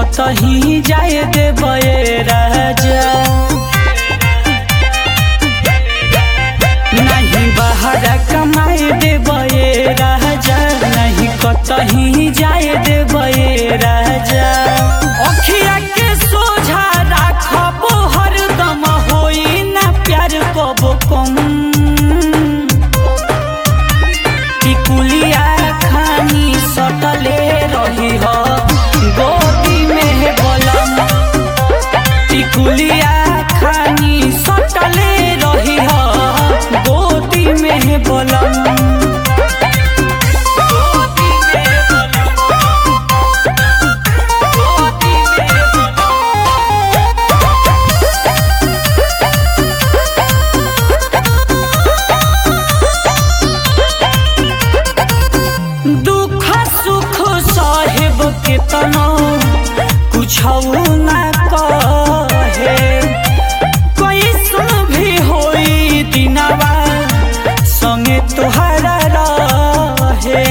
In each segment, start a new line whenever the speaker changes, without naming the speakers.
कतही जाए देबे राजा। नहीं बाहर कमाए देबे राजा, नहीं कतही जाए देबे राजा। अखिया के सोझा राखब हरदम, होई ना प्यार कबो कम। टिकुलिया खानी सटले रही हो गोदी में बलम। टिकुलिया खानी सटले रही हो गोदी में बलम। दुख सुख साहेब के तना कुछ ना कहे, कैसन भी होई दिनवा संगे तुहरा रहे।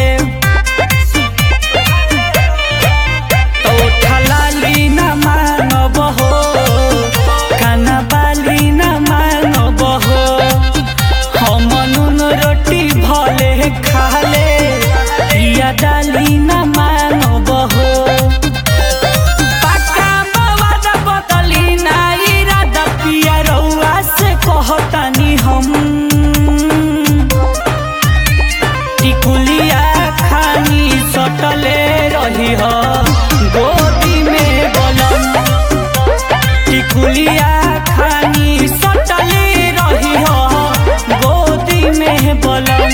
तो ठलाली न मानब हो, खाना बाली न मानब हो। हम नून रोटी भले खाले, पिया डाली न मानब हो। पक्का बवादा बदली ना इरादा, पिया रउआ से कहतानी हम। टिकुलिया खानी सटले रही हो गोदी में बलम। टिकुलिया खानी सटले रही हो गोदी में बलम।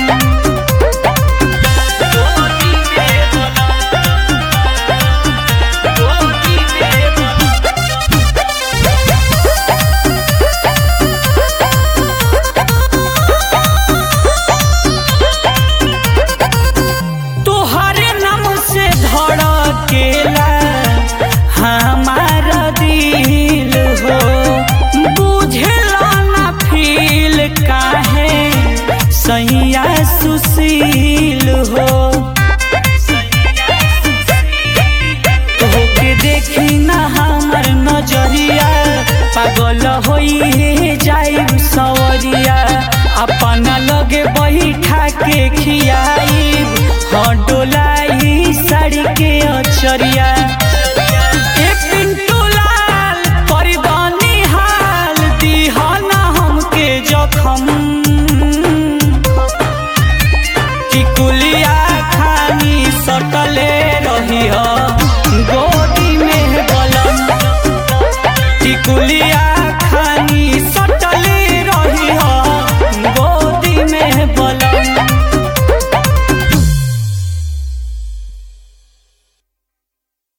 तोहरे नाम से धड़केला हमारा दिल हो, बुझेला ना फील काहे सैया सुशील हो। तोहके देखी ना हमर नजरिया, पागल होई जाइब सवरिया। अपना लगे बैठा के खियाई, डोलाई साड़ी के अचरिया।